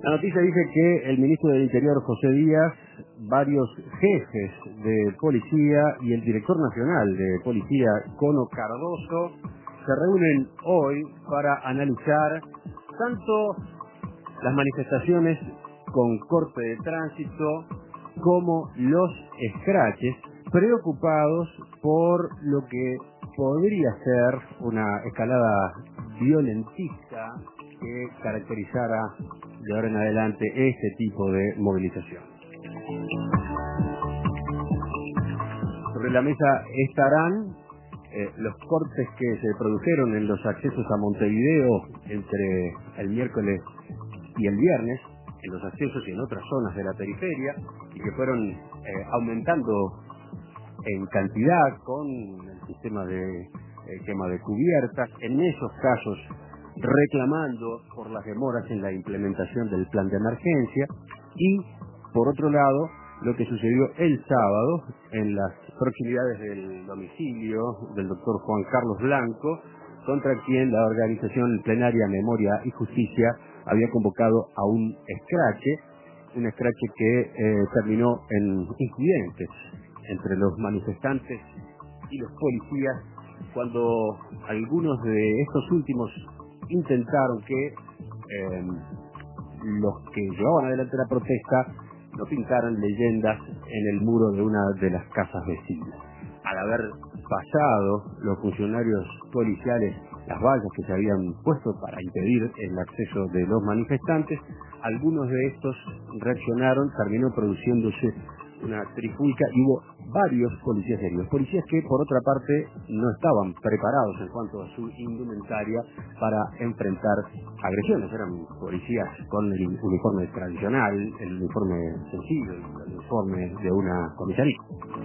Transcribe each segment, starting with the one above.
La noticia dice que el ministro del Interior, José Díaz, varios jefes de policía y el director nacional de policía, Cono Cardoso, se reúnen hoy para analizar tanto las manifestaciones con corte de tránsito como los escraches, preocupados por lo que podría ser una escalada violentista que caracterizara de ahora en adelante este tipo de movilización. Sobre la mesa estarán los cortes que se produjeron en los accesos a Montevideo entre el miércoles y el viernes, en los accesos y en otras zonas de la periferia, y que fueron aumentando en cantidad con el sistema de quema de cubiertas, en esos casos reclamando por las demoras en la implementación del plan de emergencia, y por otro lado lo que sucedió el sábado en las proximidades del domicilio del doctor Juan Carlos Blanco, contra quien la organización plenaria Memoria y Justicia había convocado a un escrache que terminó en incidentes entre los manifestantes y los policías, cuando algunos de estos últimos intentaron que los que llevaban adelante la protesta no pintaran leyendas en el muro de una de las casas vecinas. Al haber pasado los funcionarios policiales las vallas que se habían puesto para impedir el acceso de los manifestantes, algunos de estos reaccionaron, terminó produciéndose una trifulca y hubo varios policías heridos. Policías que, por otra parte, no estaban preparados en cuanto a su indumentaria para enfrentar agresiones. Eran policías con el uniforme tradicional, el uniforme sencillo, el uniforme de una comisaría.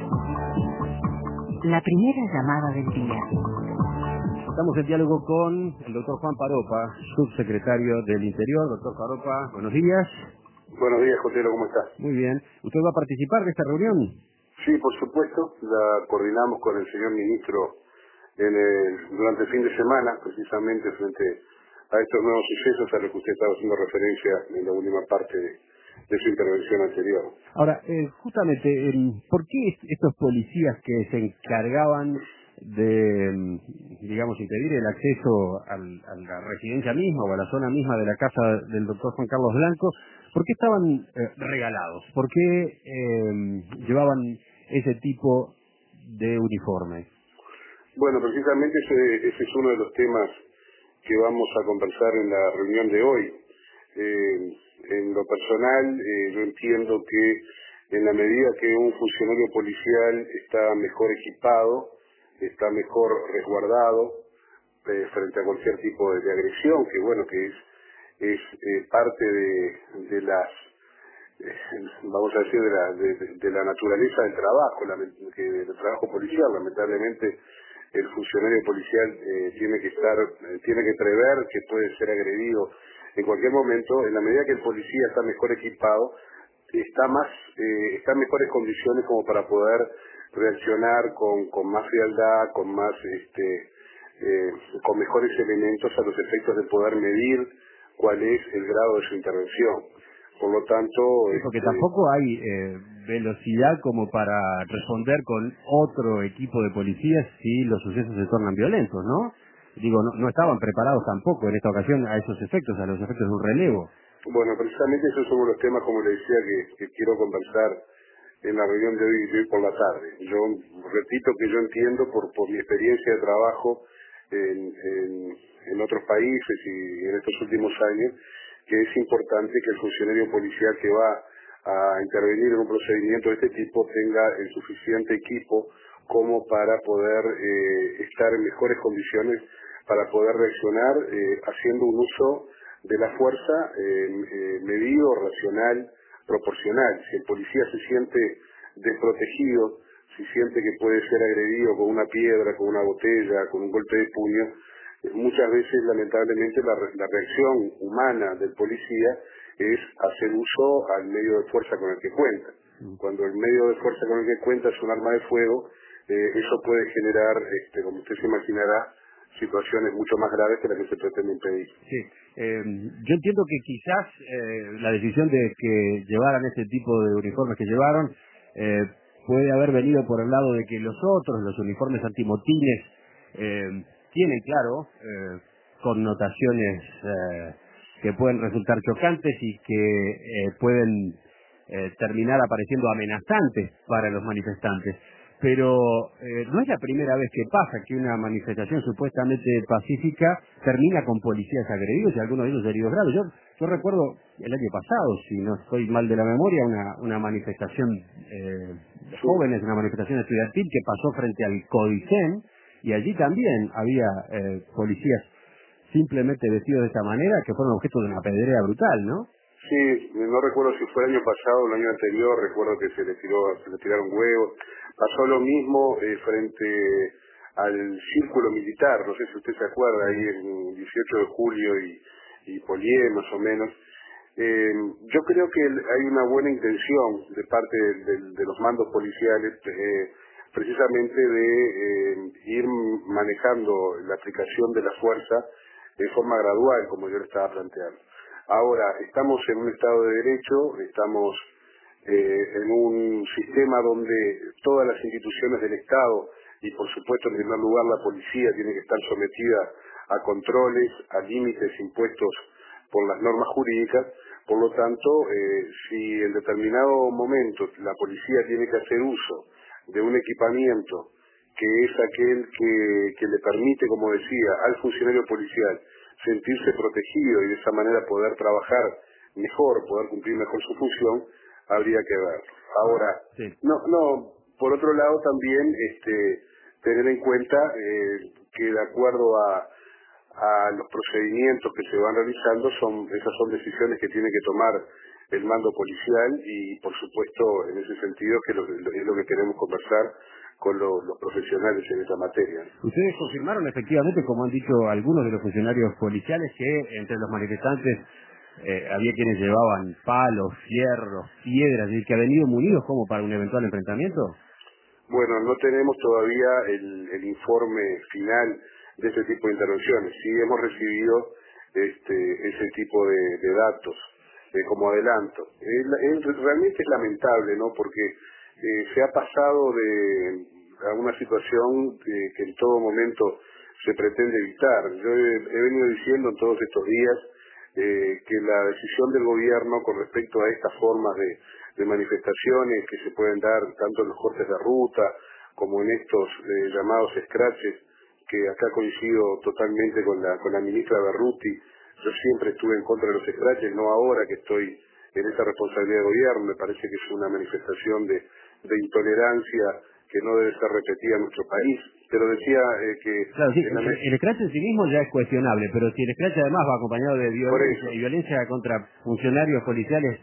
La primera llamada del día. Estamos en diálogo con el doctor Juan Paropa, subsecretario del Interior. Doctor Paropa, buenos días. Buenos días, Jotero, ¿cómo está? Muy bien. ¿Usted va a participar de esta reunión? Sí, por supuesto. La coordinamos con el señor ministro durante el fin de semana, precisamente frente a estos nuevos sucesos a los que usted estaba haciendo referencia en la última parte de su intervención anterior. Ahora, justamente, ¿por qué estos policías que se encargaban de, digamos, impedir el acceso a la residencia misma o a la zona misma de la casa del doctor Juan Carlos Blanco, por qué estaban regalados? ¿Por qué llevaban ese tipo de uniforme? Bueno, precisamente ese es uno de los temas que vamos a conversar en la reunión de hoy. En lo personal, yo entiendo que en la medida que un funcionario policial está mejor equipado, está mejor resguardado frente a cualquier tipo de agresión, que bueno, que es parte de las, vamos a decir, de la naturaleza del trabajo, del trabajo policial. Lamentablemente el funcionario policial tiene que prever que puede ser agredido en cualquier momento. En la medida que el policía está mejor equipado, está en mejores condiciones como para poder reaccionar con más frialdad, con mejores elementos a los efectos de poder medir cuál es el grado de su intervención. Por lo tanto... Sí, porque tampoco hay velocidad como para responder con otro equipo de policías si los sucesos se tornan violentos, ¿no? Digo, no estaban preparados tampoco en esta ocasión a esos efectos, a los efectos de un relevo. Bueno, precisamente esos son los temas, como le decía, que quiero conversar en la reunión de hoy por la tarde. Yo repito que yo entiendo por mi experiencia de trabajo en otros países y en estos últimos años, que es importante que el funcionario policial que va a intervenir en un procedimiento de este tipo tenga el suficiente equipo como para poder estar en mejores condiciones para poder reaccionar haciendo un uso de la fuerza medido, racional, proporcional. Si el policía se siente desprotegido, si siente que puede ser agredido con una piedra, con una botella, con un golpe de puño, muchas veces lamentablemente la reacción humana del policía es hacer uso al medio de fuerza con el que cuenta. Cuando el medio de fuerza con el que cuenta es un arma de fuego, eso puede generar, como usted se imaginará, situaciones mucho más graves que las que se pretende impedir. Sí. Yo entiendo que quizás la decisión de que llevaran ese tipo de uniformes que llevaron puede haber venido por el lado de que los uniformes antimotines, tienen, claro, connotaciones que pueden resultar chocantes y que pueden terminar apareciendo amenazantes para los manifestantes. Pero no es la primera vez que pasa que una manifestación supuestamente pacífica termina con policías agredidos y algunos de ellos heridos graves. Yo recuerdo el año pasado, si no estoy mal de la memoria, una manifestación de jóvenes, una manifestación estudiantil que pasó frente al Codicen, y allí también había policías simplemente vestidos de esta manera que fueron objeto de una pedrea brutal, ¿no? Sí, no recuerdo si fue el año pasado o el año anterior, recuerdo que se le tiraron huevos. Pasó lo mismo frente al círculo militar, no sé si usted se acuerda, ahí el 18 de julio y Polié, más o menos. Yo creo que hay una buena intención de parte de los mandos policiales, precisamente de ir manejando la aplicación de la fuerza de forma gradual, como yo le estaba planteando. Ahora, estamos en un Estado de Derecho, estamos en un sistema donde todas las instituciones del Estado, y por supuesto en primer lugar la policía, tiene que estar sometida a controles, a límites impuestos por las normas jurídicas. Por lo tanto, si en determinado momento la policía tiene que hacer uso de un equipamiento que es aquel que le permite, como decía, al funcionario policial sentirse protegido y de esa manera poder trabajar mejor, poder cumplir mejor su función, habría que ver. Ahora, sí. Por otro lado también tener en cuenta que de acuerdo a los procedimientos que se van realizando, esas son decisiones que tiene que tomar el mando policial y por supuesto en ese sentido que es lo que queremos conversar con los profesionales en esa materia. Ustedes confirmaron efectivamente, como han dicho algunos de los funcionarios policiales, que entre los manifestantes había quienes llevaban palos, fierros, piedras, y que habían ido munidos como para un eventual enfrentamiento. Bueno, no tenemos todavía el informe final de ese tipo de intervenciones. Sí hemos recibido ese tipo de datos como adelanto. Realmente es lamentable, ¿no? Porque se ha pasado a una situación que en todo momento se pretende evitar. Yo he venido diciendo en todos estos días que la decisión del gobierno con respecto a estas formas de manifestaciones que se pueden dar tanto en los cortes de ruta como en estos llamados scratches, que acá coincido totalmente con la ministra Berruti. Yo siempre estuve en contra de los scratches, no ahora que estoy en esa responsabilidad de gobierno. Me parece que es una manifestación de intolerancia que no debe ser repetida en nuestro país. Pero decía que... Claro, sí, el scratch en sí mismo ya es cuestionable, pero si el scratch además va acompañado de violencia y violencia contra funcionarios policiales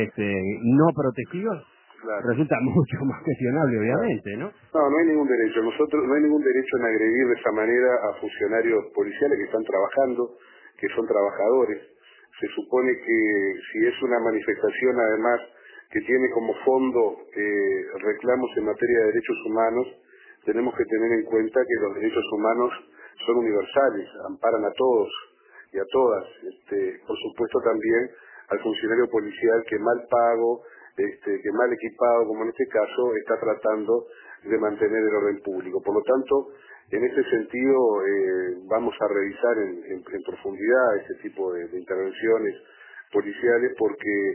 no protegidos, claro, resulta mucho más cuestionable, obviamente, ¿no? No hay ningún derecho. No hay ningún derecho en agredir de esa manera a funcionarios policiales que están trabajando, que son trabajadores. Se supone que si es una manifestación, además, que tiene como fondo reclamos en materia de derechos humanos, tenemos que tener en cuenta que los derechos humanos son universales, amparan a todos y a todas. Por supuesto también al funcionario policial que mal pago, que mal equipado, como en este caso, está tratando de mantener el orden público. Por lo tanto, en ese sentido, vamos a revisar en profundidad ese tipo de intervenciones policiales porque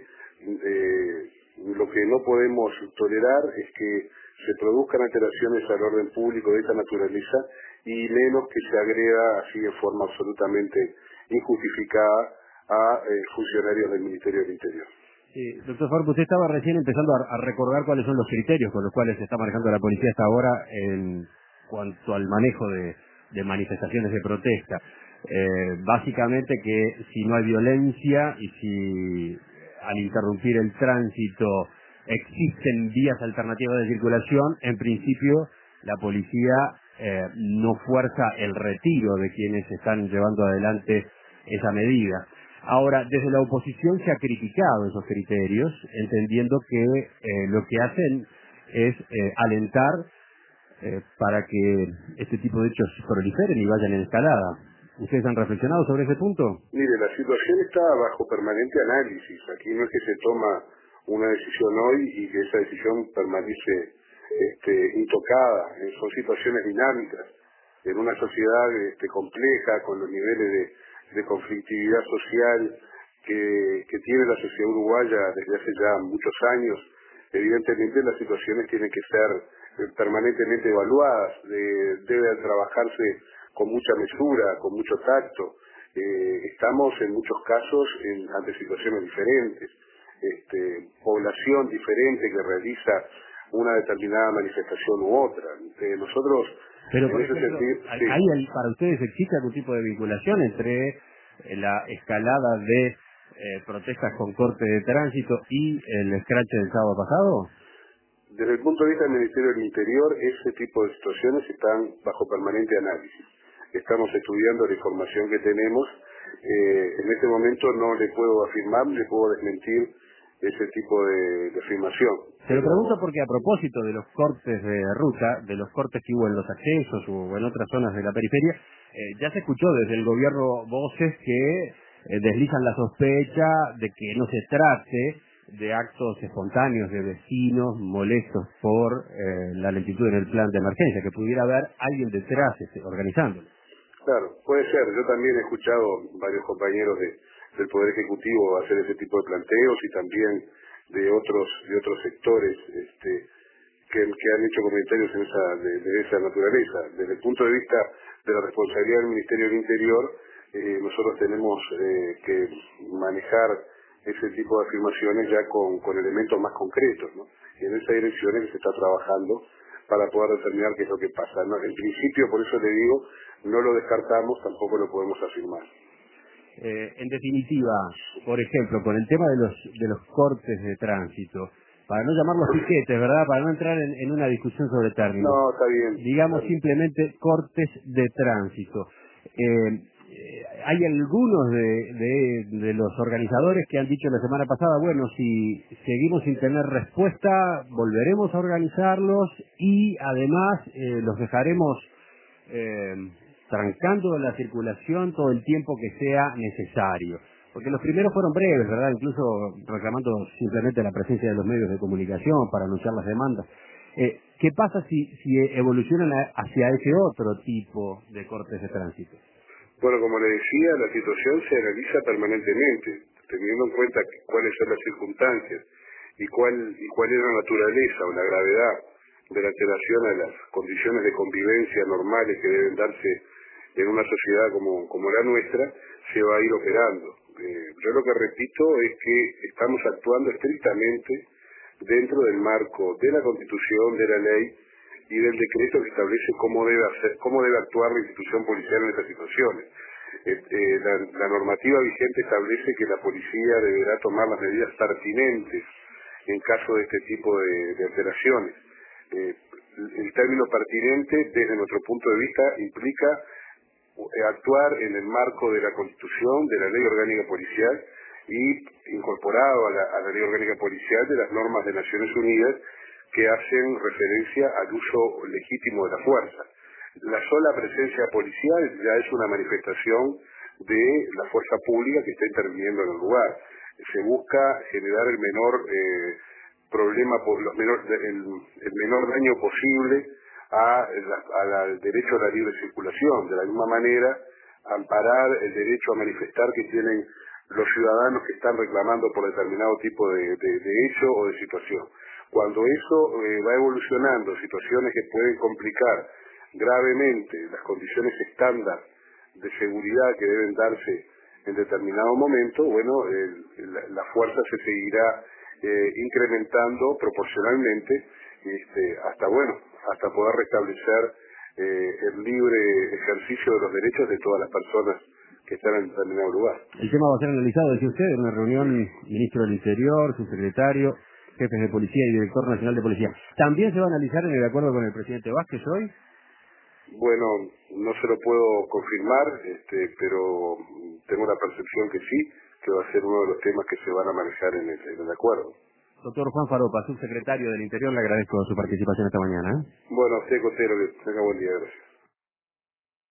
lo que no podemos tolerar es que se produzcan alteraciones al orden público de esta naturaleza y menos que se agreda así de forma absolutamente injustificada a funcionarios del Ministerio del Interior. Sí, doctor Farb, usted estaba recién empezando a recordar cuáles son los criterios con los cuales se está manejando la policía hasta ahora en cuanto al manejo de manifestaciones de protesta. Básicamente que si no hay violencia y si al interrumpir el tránsito existen vías alternativas de circulación, en principio la policía no fuerza el retiro de quienes están llevando adelante esa medida. Ahora, desde la oposición se ha criticado esos criterios, entendiendo que lo que hacen es alentar para que este tipo de hechos proliferen y vayan en escalada. ¿Ustedes han reflexionado sobre ese punto? Mire, la situación está bajo permanente análisis. Aquí no es que se toma una decisión hoy y que esa decisión permanece intocada. Son situaciones dinámicas. En una sociedad compleja, con los niveles de conflictividad social que tiene la sociedad uruguaya desde hace ya muchos años, evidentemente las situaciones tienen que ser permanentemente evaluadas, debe trabajarse con mucha mesura, con mucho tacto. Estamos en muchos casos ante situaciones diferentes, población diferente que realiza una determinada manifestación u otra. Nosotros, pero en por ese ejemplo, sentido, ¿hay para ustedes existe algún tipo de vinculación entre la escalada de protestas con corte de tránsito y el escrache del sábado pasado? Desde el punto de vista del Ministerio del Interior, ese tipo de situaciones están bajo permanente análisis. Estamos estudiando la información que tenemos. En este momento no le puedo afirmar, le puedo desmentir ese tipo de afirmación. Se lo pregunto porque a propósito de los cortes de ruta, de los cortes que hubo en los accesos o en otras zonas de la periferia, ya se escuchó desde el gobierno voces que deslizan la sospecha de que no se trate de actos espontáneos de vecinos molestos por la lentitud en el plan de emergencia, que pudiera haber alguien detrás organizándolo. Claro, puede ser. Yo también he escuchado varios compañeros del Poder Ejecutivo hacer ese tipo de planteos y también de otros sectores que han hecho comentarios de esa naturaleza. Desde el punto de vista de la responsabilidad del Ministerio del Interior, nosotros tenemos que manejar ese tipo de afirmaciones ya con elementos más concretos, ¿no? Y en esa dirección es que se está trabajando para poder determinar qué es lo que pasa, ¿no? En principio, por eso le digo, no lo descartamos, tampoco lo podemos afirmar. En definitiva, por ejemplo, con el tema de los cortes de tránsito, para no llamarlos piquetes, ¿verdad? Para no entrar en una discusión sobre términos. No, está bien. Digamos está bien. simplemente cortes de tránsito. Hay algunos de los organizadores que han dicho la semana pasada, bueno, si seguimos sin tener respuesta, volveremos a organizarlos y además los dejaremos trancando la circulación todo el tiempo que sea necesario. Porque los primeros fueron breves, ¿verdad? Incluso reclamando simplemente la presencia de los medios de comunicación para anunciar las demandas. ¿Qué pasa si evolucionan hacia ese otro tipo de cortes de tránsito? Bueno, como le decía, la situación se analiza permanentemente, teniendo en cuenta cuáles son las circunstancias y cuál es la naturaleza o la gravedad de la alteración a las condiciones de convivencia normales que deben darse en una sociedad como la nuestra, se va a ir operando. Yo lo que repito es que estamos actuando estrictamente dentro del marco de la Constitución, de la ley y del decreto que establece cómo debe actuar la institución policial en estas situaciones. La normativa vigente establece que la policía deberá tomar las medidas pertinentes en caso de este tipo de alteraciones. El término pertinente, desde nuestro punto de vista, implica actuar en el marco de la Constitución, de la Ley Orgánica Policial y incorporado a la Ley Orgánica Policial de las normas de Naciones Unidas que hacen referencia al uso legítimo de la fuerza. La sola presencia policial ya es una manifestación de la fuerza pública que está interviniendo en el lugar. Se busca generar el menor problema, el menor daño posible al derecho a la libre circulación. De la misma manera, amparar el derecho a manifestar que tienen los ciudadanos que están reclamando por determinado tipo de hecho o de situación. Cuando eso va evolucionando, situaciones que pueden complicar gravemente las condiciones estándar de seguridad que deben darse en determinado momento, bueno, la fuerza se seguirá incrementando proporcionalmente hasta poder restablecer el libre ejercicio de los derechos de todas las personas que están en determinado lugar. El tema va a ser analizado, decía usted, en una reunión ministro del Interior, subsecretario, jefes de policía y director nacional de policía. ¿También se va a analizar en el acuerdo con el presidente Vázquez hoy? Bueno, no se lo puedo confirmar, pero tengo la percepción que sí, que va a ser uno de los temas que se van a manejar en el acuerdo. Doctor Juan Faropa, subsecretario del Interior, le agradezco su participación esta mañana. Bueno, a usted, Cotero, que tenga buen día. Gracias.